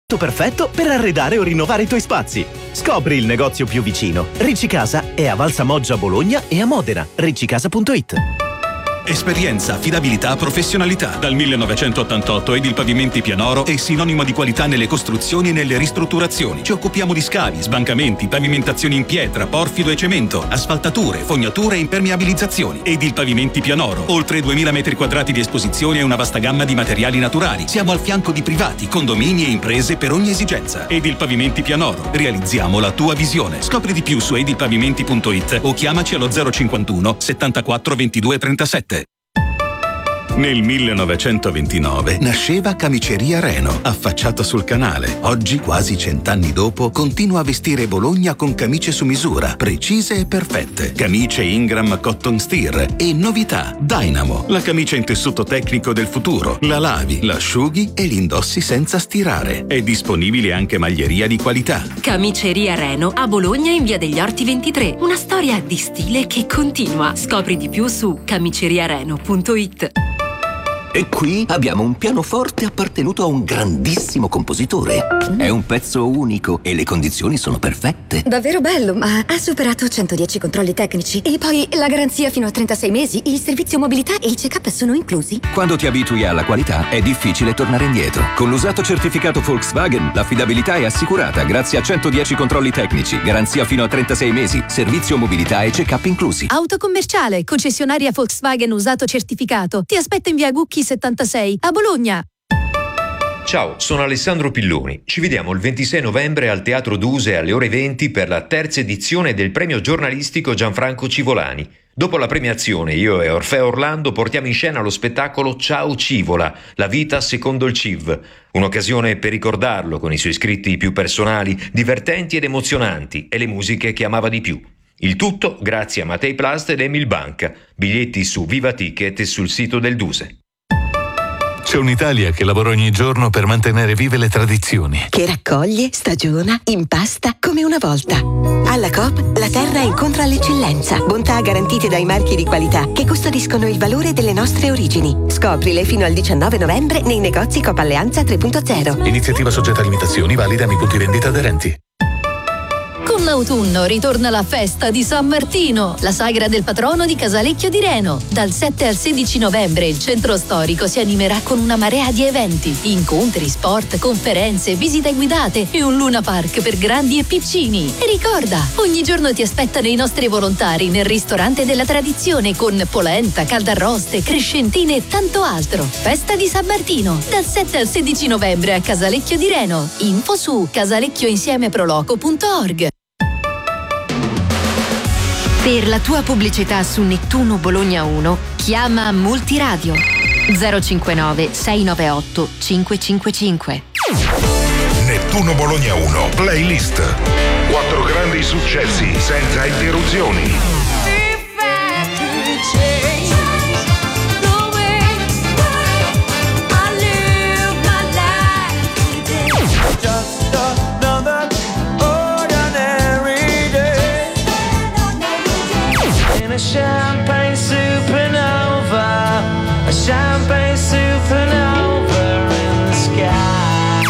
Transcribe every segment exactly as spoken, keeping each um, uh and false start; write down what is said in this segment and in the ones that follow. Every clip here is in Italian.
perfetto per arredare o rinnovare i tuoi spazi. Scopri il negozio più vicino. Ricci Casa è a Valsamoggia a Bologna e a Modena. riccicasa punto it. Esperienza, affidabilità, professionalità. Dal millenovecentottantotto Edilpavimenti Pianoro è sinonimo di qualità nelle costruzioni e nelle ristrutturazioni. Ci occupiamo di scavi, sbancamenti, pavimentazioni in pietra, porfido e cemento, asfaltature, fognature e impermeabilizzazioni. Edilpavimenti Pianoro. Oltre duemila metri quadrati di esposizione e una vasta gamma di materiali naturali. Siamo al fianco di privati, condomini e imprese per ogni esigenza. Edilpavimenti Pianoro. Realizziamo la tua visione. Scopri di più su edilpavimenti punto it o chiamaci allo zero cinquantuno settantaquattro ventidue trentasette. Nel millenovecentoventinove nasceva Camiceria Reno, affacciata sul canale. Oggi, quasi cent'anni dopo, continua a vestire Bologna con camicie su misura, precise e perfette. Camicie Ingram Cotton Steer e novità Dynamo, la camicia in tessuto tecnico del futuro. La lavi, l'asciughi e l'indossi senza stirare. È disponibile anche maglieria di qualità. Camiceria Reno a Bologna in via degli Orti ventitré. Una storia di stile che continua. Scopri di più su camiceriareno punto it. E qui abbiamo un pianoforte appartenuto a un grandissimo compositore. È un pezzo unico e le condizioni sono perfette. Davvero bello, ma ha superato centodieci controlli tecnici. E poi la garanzia fino a trentasei mesi, il servizio mobilità e il check-up sono inclusi. Quando ti abitui alla qualità è difficile tornare indietro. Con l'usato certificato Volkswagen l'affidabilità è assicurata grazie a centodieci controlli tecnici, garanzia fino a trentasei mesi, servizio mobilità e check-up inclusi. Autocommerciale, concessionaria Volkswagen usato certificato. Ti aspetto in via Gucchi settantasei a Bologna. Ciao, sono Alessandro Pilloni. Ci vediamo il ventisei novembre al Teatro Duse alle ore venti per la terza edizione del premio giornalistico Gianfranco Civolani. Dopo la premiazione, io e Orfeo Orlando portiamo in scena lo spettacolo Ciao Civola, la vita secondo il C I V. Un'occasione per ricordarlo con i suoi scritti più personali, divertenti ed emozionanti e le musiche che amava di più. Il tutto grazie a Matei Plast ed Emil Banca. Biglietti su Viva Ticket e sul sito del Duse. C'è un'Italia che lavora ogni giorno per mantenere vive le tradizioni. Che raccoglie, stagiona, impasta come una volta. Alla Coop la terra incontra l'eccellenza. Bontà garantite dai marchi di qualità che custodiscono il valore delle nostre origini. Scoprile fino al diciannove novembre nei negozi Coop Alleanza tre punto zero. Iniziativa soggetta a limitazioni, valida nei punti vendita aderenti. Con l'autunno ritorna la festa di San Martino, la sagra del patrono di Casalecchio di Reno. Dal sette al sedici novembre il centro storico si animerà con una marea di eventi, incontri, sport, conferenze, visite guidate e un Luna Park per grandi e piccini. E ricorda, ogni giorno ti aspettano i nostri volontari nel ristorante della tradizione con polenta, caldarroste, crescentine e tanto altro. Festa di San Martino, dal sette al sedici novembre a Casalecchio di Reno. Info su casalecchioinsieme-proloco punto org. Per la tua pubblicità su Nettuno Bologna uno, chiama Multiradio zero cinquantanove sei nove otto cinque cinque cinque. Nettuno Bologna uno Playlist. Quattro grandi successi senza interruzioni. A champagne supernova, a champagne supernova in the sky.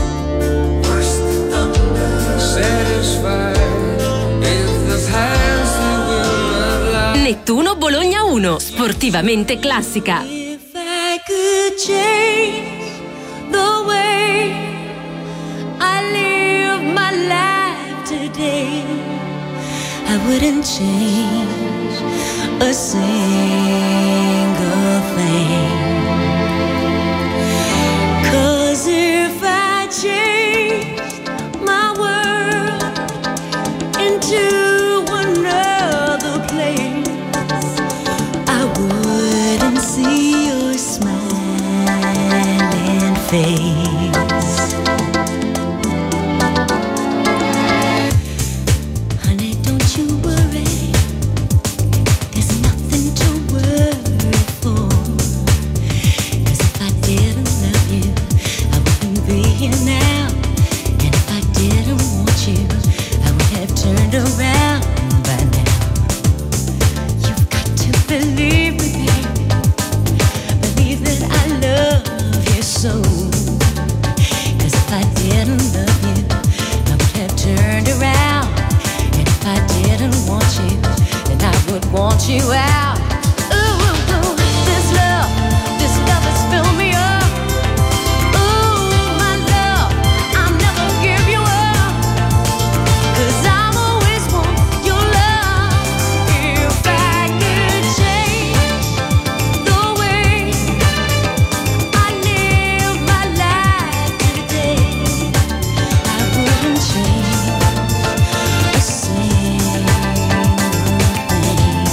Satisfied if the past will not lie. Nettuno Bologna uno, sportivamente classica. If I could change the way I live my life today, I wouldn't change a single thing. 'Cause if I changed my world into another place, I wouldn't see your smiling face. Believe that I love you so. 'Cause if I didn't you out. Ooh, ooh, this love, this love has filled me up. Ooh, my love, I'll never give you up. 'Cause I've always want your love. If I could change the way I live my life today, I wouldn't change a single thing.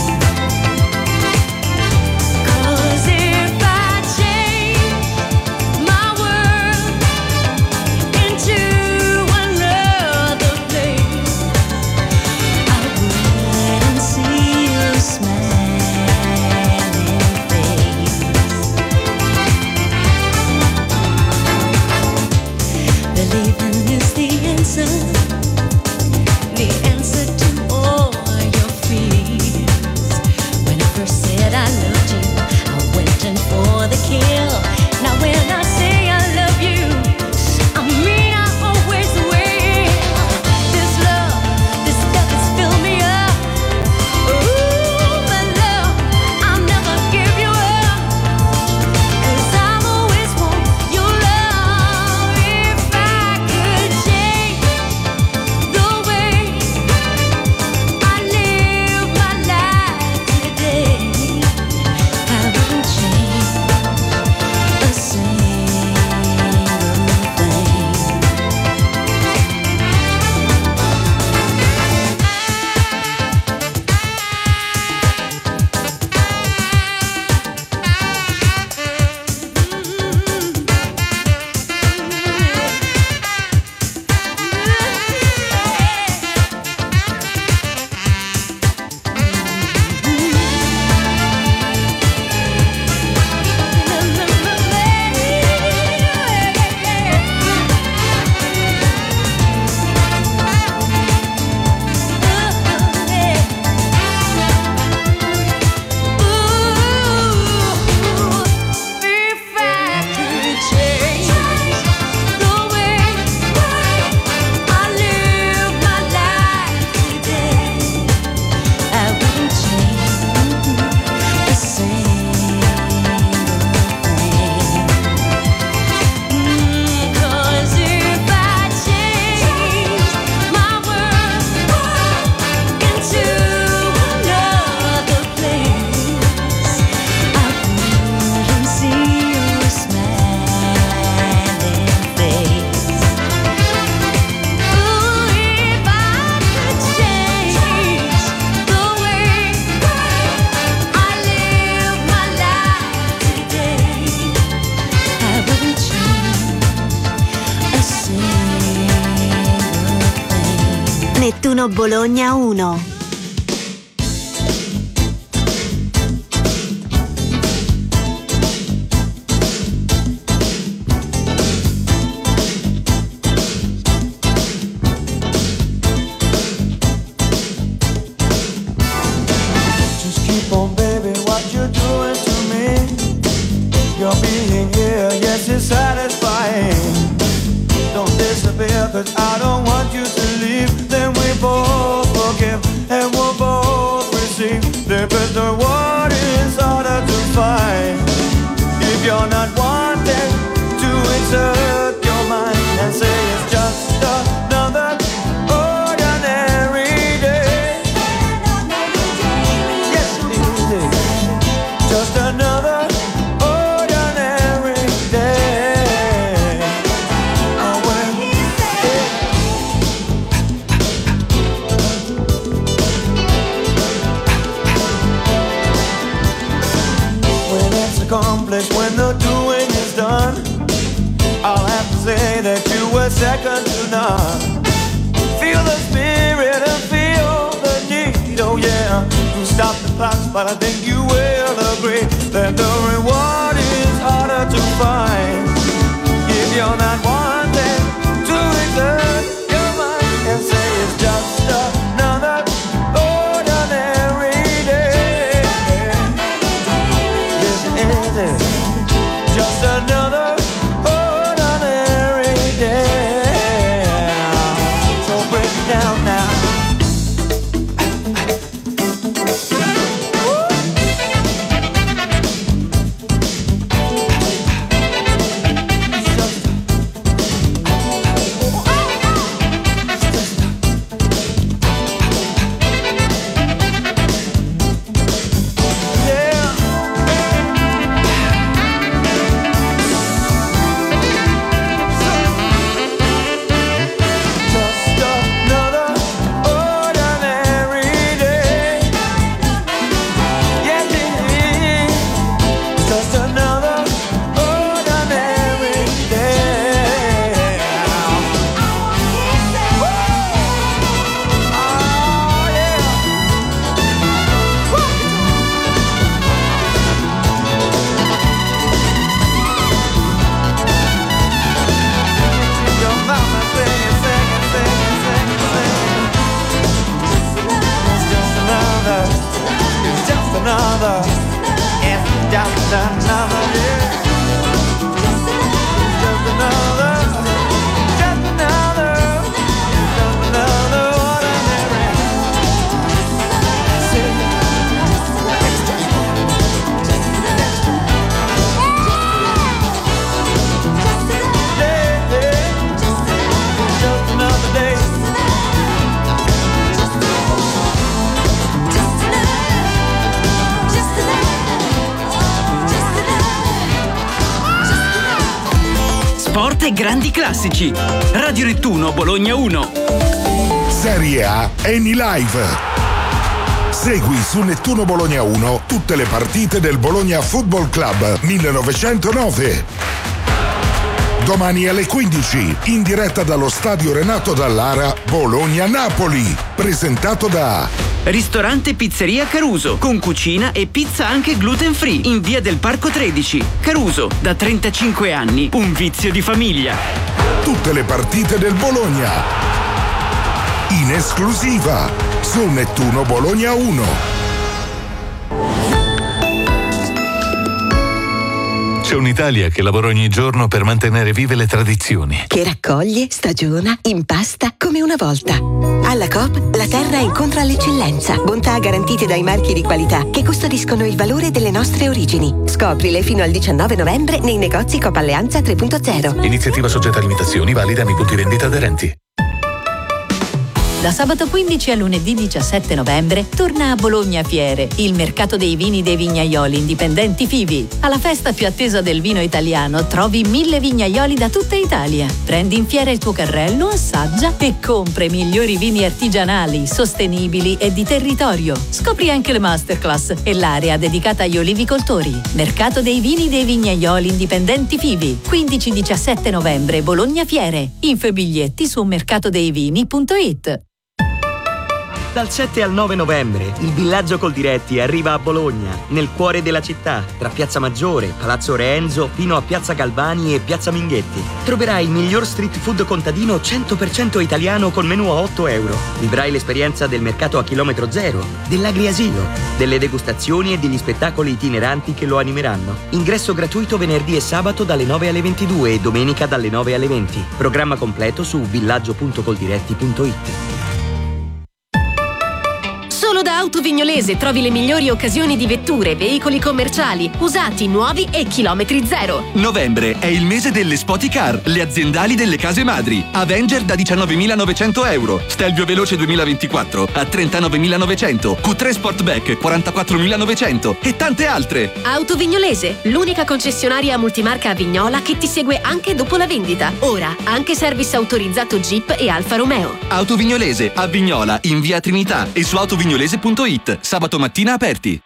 'Cause if I change my world into another place, I wouldn't see your smiling face. Believing is the answer, the answer to all your fears. When I first said I loved you, I went in for the kill. Now when I say I love you, I mean I always will. This love, this love has filled me up. Ooh, my love, I'll never give you up. 'Cause I've always want your love. If I could change the way I live my life today, I wouldn't change a single thing. Nettuno Bologna uno. Just keep on, baby, what you're doing to me. Your being here, yes, it's satisfying. Don't disappear, 'cause I don't want you to leave. Then we both forgive and we'll both receive. The better what is harder to find. If you're not wanting to exert your mind and say it's just another ordinary day. Yes, it is. Just another ordinary day. Oh, well, when it's accomplished, when the doing is done, I'll have to say that you were second to none. Feel the spirit and feel the need, oh yeah, to stop the clocks, but I think you will agree that the reward is harder to find. If you're not wanting to exert your mind and say it's just another ordinary day. Yes, it is. Just another ordinary day. So break it down now. Woo! sport e grandi classici. Radio Nettuno Bologna uno. Serie A Eni Live. Segui su Nettuno Bologna uno tutte le partite del Bologna Football Club millenovecentonove. Domani alle quindici, in diretta dallo stadio Renato Dallara, Bologna-Napoli, presentato da Ristorante Pizzeria Caruso, con cucina e pizza anche gluten free, in via del Parco tredici. Caruso, da trentacinque anni, un vizio di famiglia. Tutte le partite del Bologna, in esclusiva, su Nettuno Bologna uno. C'è un'Italia che lavora ogni giorno per mantenere vive le tradizioni. Che raccoglie, stagiona, impasta come una volta. Alla Coop la terra incontra l'eccellenza. Bontà garantite dai marchi di qualità che custodiscono il valore delle nostre origini. Scoprile fino al diciannove novembre nei negozi Coop Alleanza tre punto zero. Iniziativa soggetta a limitazioni, valida nei punti vendita aderenti. Da sabato quindici a lunedì diciassette novembre torna a Bologna Fiere, il mercato dei vini dei vignaioli indipendenti Fivi. Alla festa più attesa del vino italiano trovi mille vignaioli da tutta Italia. Prendi in fiera il tuo carrello, assaggia e compra i migliori vini artigianali, sostenibili e di territorio. Scopri anche le masterclass e l'area dedicata agli olivicoltori. Mercato dei vini dei vignaioli indipendenti Fivi. quindici diciassette novembre Bologna Fiere. Info e biglietti su mercatodeivini punto it. Dal sette al nove novembre il Villaggio Coldiretti arriva a Bologna, nel cuore della città, tra Piazza Maggiore, Palazzo Re Enzo, fino a Piazza Galvani e Piazza Minghetti. Troverai il miglior street food contadino cento per cento italiano con menù a otto euro. Vivrai l'esperienza del mercato a chilometro zero, dell'agriasilo, delle degustazioni e degli spettacoli itineranti che lo animeranno. Ingresso gratuito venerdì e sabato dalle nove alle ventidue e domenica dalle nove alle venti. Programma completo su villaggio punto coldiretti punto it. Solo da Auto Vignolese trovi le migliori occasioni di vetture, veicoli commerciali, usati, nuovi e chilometri zero. Novembre è il mese delle Spoti Car, le aziendali delle case madri. Avenger da diciannovemilanovecento euro, Stelvio Veloce duemilaventiquattro a trentanovemilanovecento, Q tre Sportback quarantaquattromilanovecento e tante altre. Auto Vignolese, l'unica concessionaria multimarca a Vignola che ti segue anche dopo la vendita. Ora anche service autorizzato Jeep e Alfa Romeo. Auto Vignolese a Vignola, in via Trinità e su autovignolese punto it, sabato mattina aperti.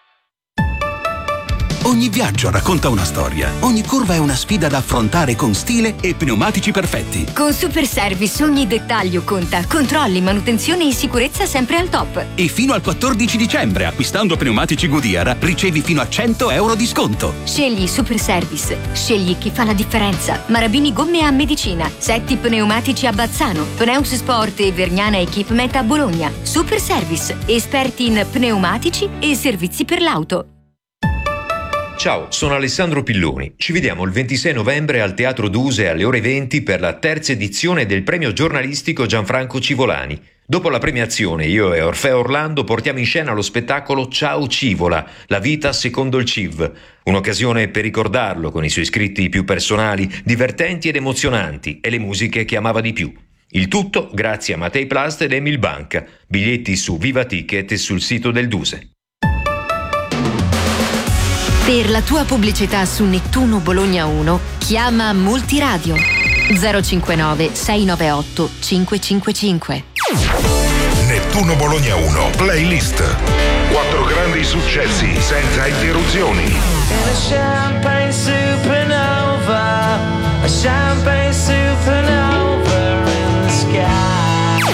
Ogni viaggio racconta una storia, ogni curva è una sfida da affrontare con stile e pneumatici perfetti. Con Super Service ogni dettaglio conta. Controlli, manutenzione e sicurezza sempre al top. E fino al quattordici dicembre, acquistando pneumatici Goodyear, ricevi fino a cento euro di sconto. Scegli Super Service. Scegli chi fa la differenza. Marabini Gomme a Medicina. Setti Pneumatici a Bazzano. Pneus Sport e Vergnana Equipment a Bologna. Super Service. Esperti in pneumatici e servizi per l'auto. Ciao, sono Alessandro Pilloni. Ci vediamo il ventisei novembre al Teatro Duse alle ore venti per la terza edizione del premio giornalistico Gianfranco Civolani. Dopo la premiazione, io e Orfeo Orlando portiamo in scena lo spettacolo Ciao Civola, la vita secondo il C I V. Un'occasione per ricordarlo con i suoi scritti più personali, divertenti ed emozionanti e le musiche che amava di più. Il tutto grazie a Matei Plast ed Emil Banca. Biglietti su Viva Ticket e sul sito del Duse. Per la tua pubblicità su Nettuno Bologna uno, chiama Multiradio zero cinquantanove sei nove otto cinque cinque cinque. Nettuno Bologna uno Playlist. Quattro grandi successi senza interruzioni. In a champagne supernova, a champagne supernova in the sky.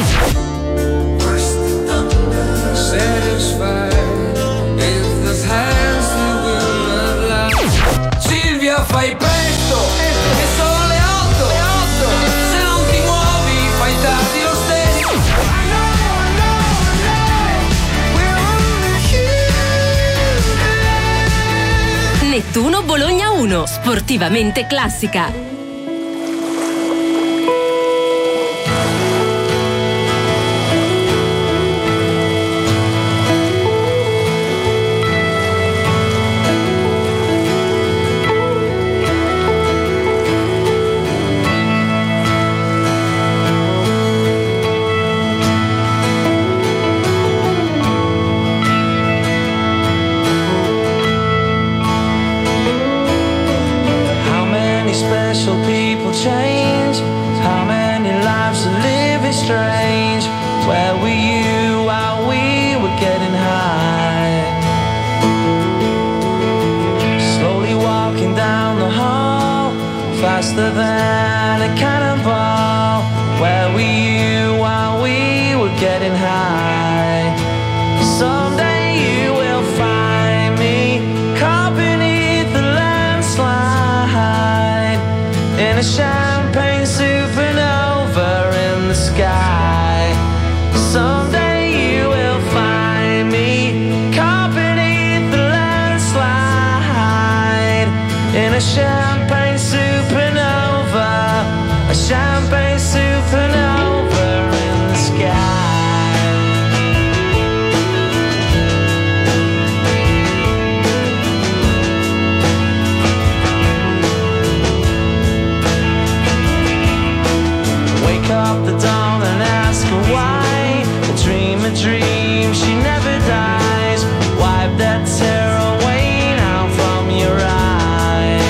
Satisfied if the hands that will not lie. Silvia, fai presto, che sono le otto, le otto. Se non ti muovi, fai tardi lo stesso. I know, I know, I know. We're on the hill. Nettuno Bologna uno, sportivamente classica. strange. Where were you while we were getting high? Slowly walking down the hall, faster than a cannonball. Where were you while we were getting high? Someday you will find me caught beneath the landslide in a champagne supernova in the sky. Someday you will find me caught beneath the landslide in a champagne supernova, a champagne supernova in the sky. Wake up the dawn and ask her why. A dream, a dream, she never dies. Wipe that tear away now from your eye.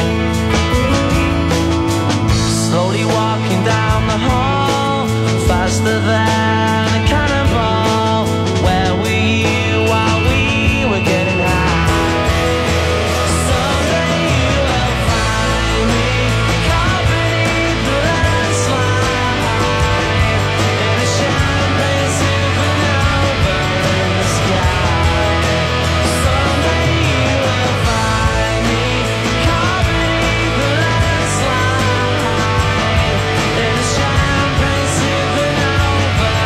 Slowly walking down the hall, faster than a cannonball. Where were you while we were getting high? Someday you will find me caught beneath the landslide in a champagne supernova in the sky. Someday you will find me caught beneath the landslide in a champagne supernova,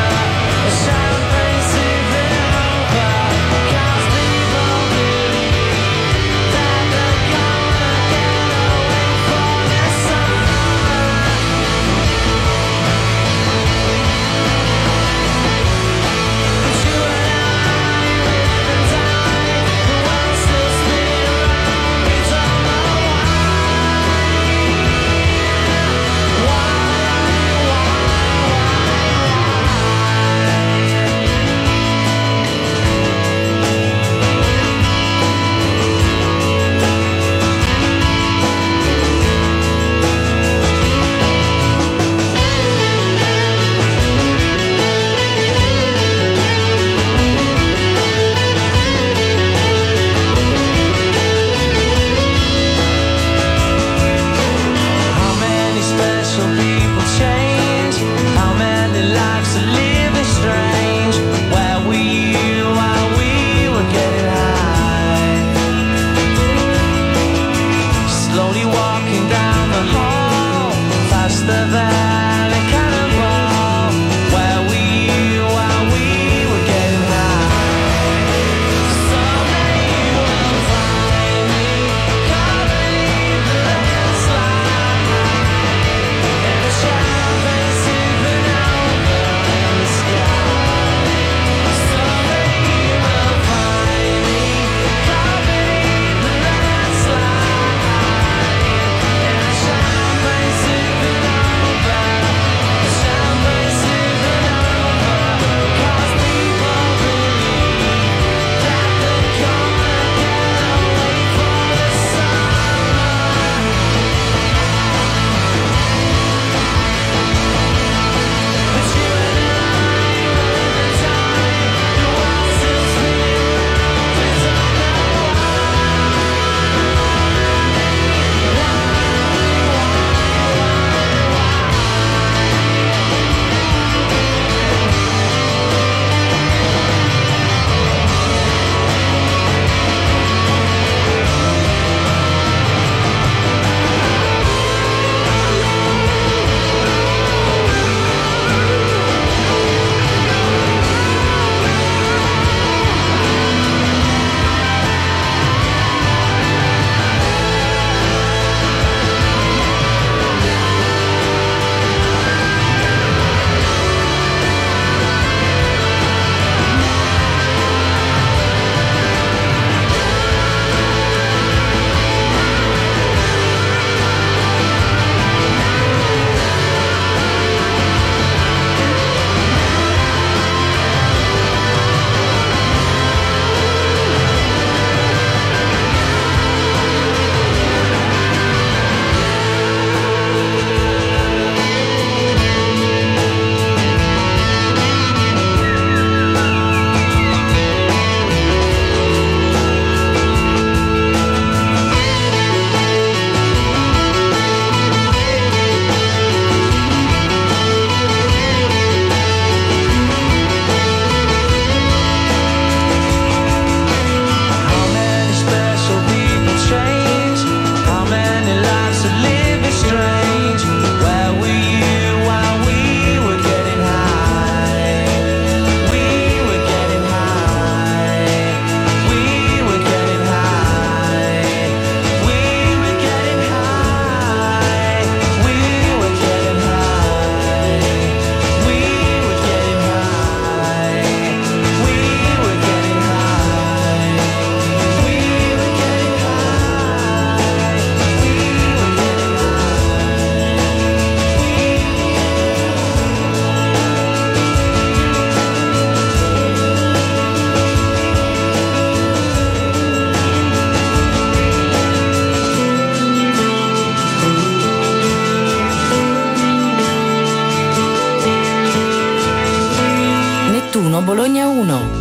Nettuno Bologna uno.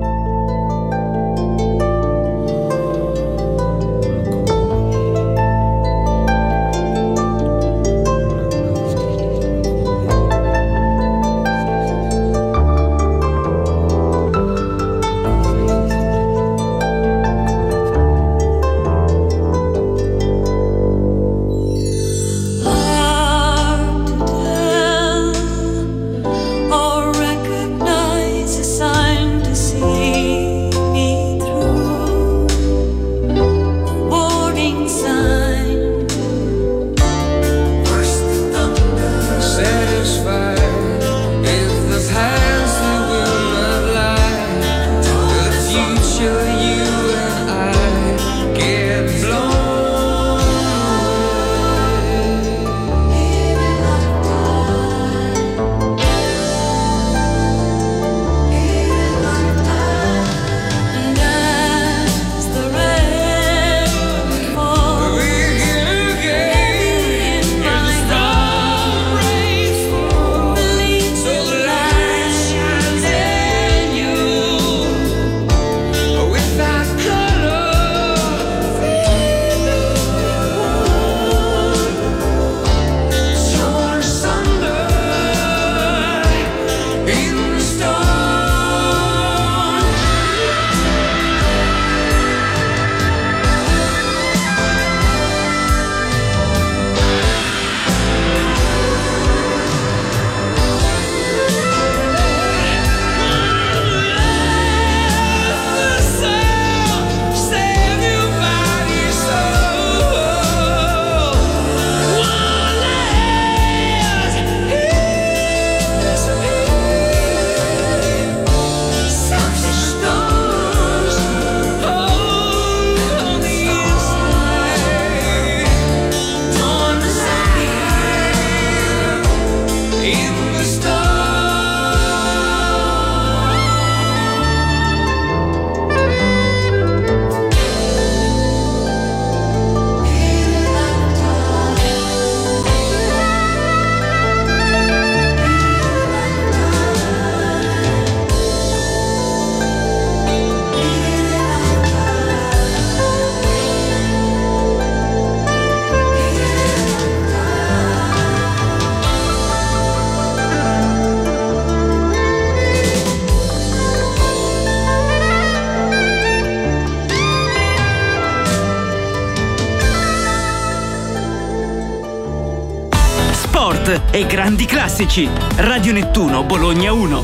E grandi classici. Radio Nettuno Bologna uno.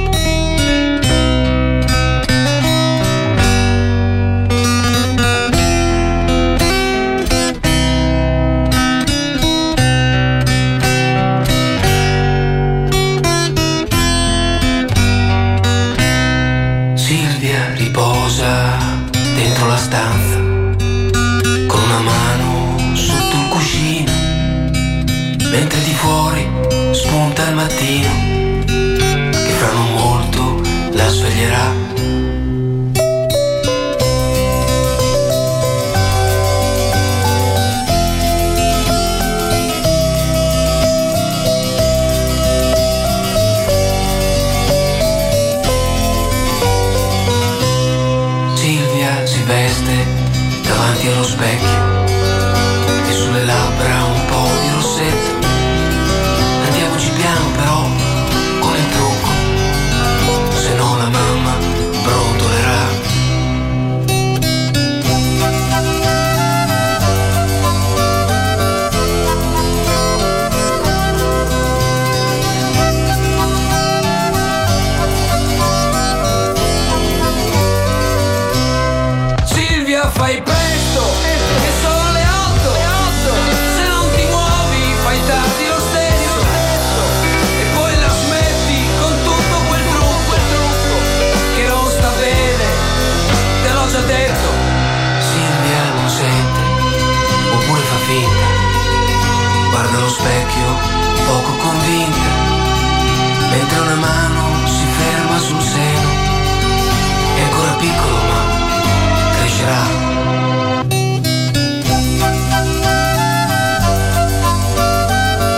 Silvia riposa dentro la stanza con una mano sotto il cuscino, mentre di fuori spunta il mattino che fra non molto la sveglierà. Silvia si veste davanti allo specchio